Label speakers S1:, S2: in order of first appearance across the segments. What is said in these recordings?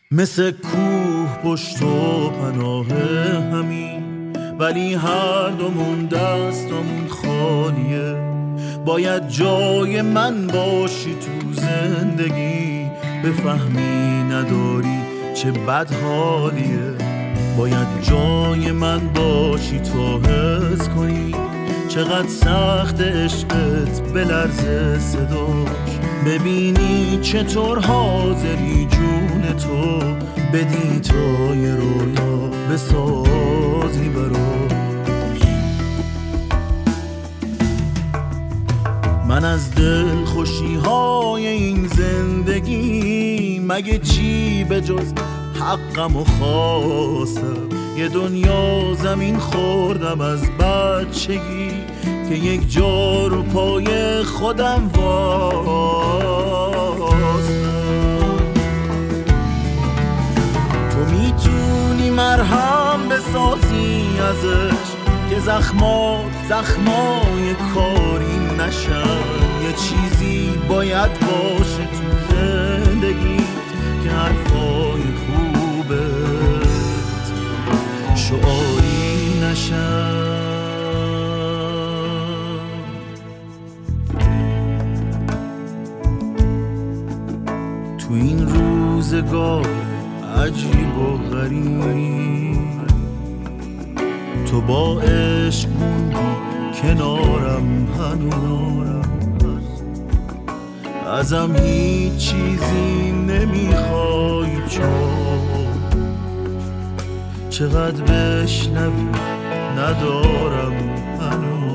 S1: مثل کوه پشت و پناه همین، ولی هر دومون دستمون خالیه. باید جای من باشی تو زندگی، بفهمی نداری چه بد حالیه. باید جای من باشی تا حس کنی چقدر سخت عشقت بلرزه صداش. ببینی چطور حاضری جون تو بدی تا یه رویا بسازی براش. من از دل خوشی های این زندگی مگه چی به جز حقم و خواستم. یه دنیا زمین خوردم از بچگی که یک جا رو پای خودم واسم. تو میتونی مرهم بسازی ازش که زخمای کاری نشن. یه چیزی باید باشه تو زندگی که حرفای خوبت شعاری نشن. تو این روزگار عجیب و غریب تو با عشق موندی کنارم هنوز. ازم هیچ چیزی نمیخوای چقدر بشنوی ندارم هنوز.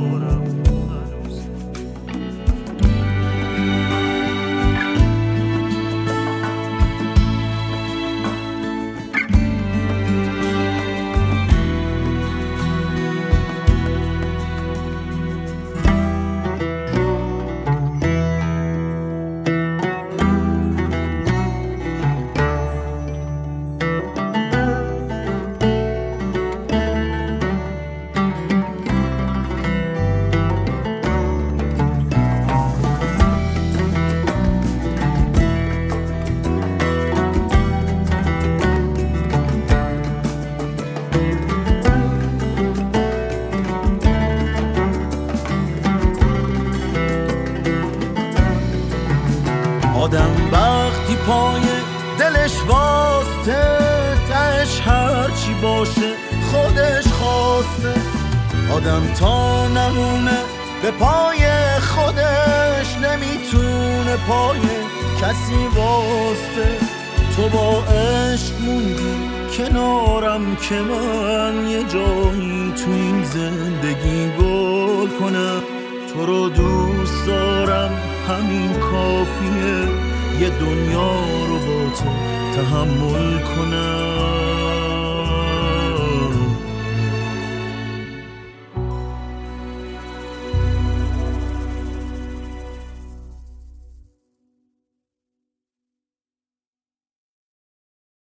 S1: آدم وقتی پای دلش واسته تهش هرچی باشه خودش خواسته. آدم تا نمونه به پای خودش نمیتونه پای کسی واسته. تو با عشق موندی کنارم که من یه جایی تو این زندگی گل کنم. تو رو دوست دارم همین کافیه، یه دنیا رو با تو تحمل کنم.